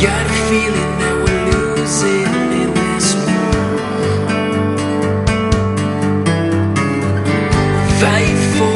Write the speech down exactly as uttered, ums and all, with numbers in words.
Got a feeling that we're losing in this war. Fight for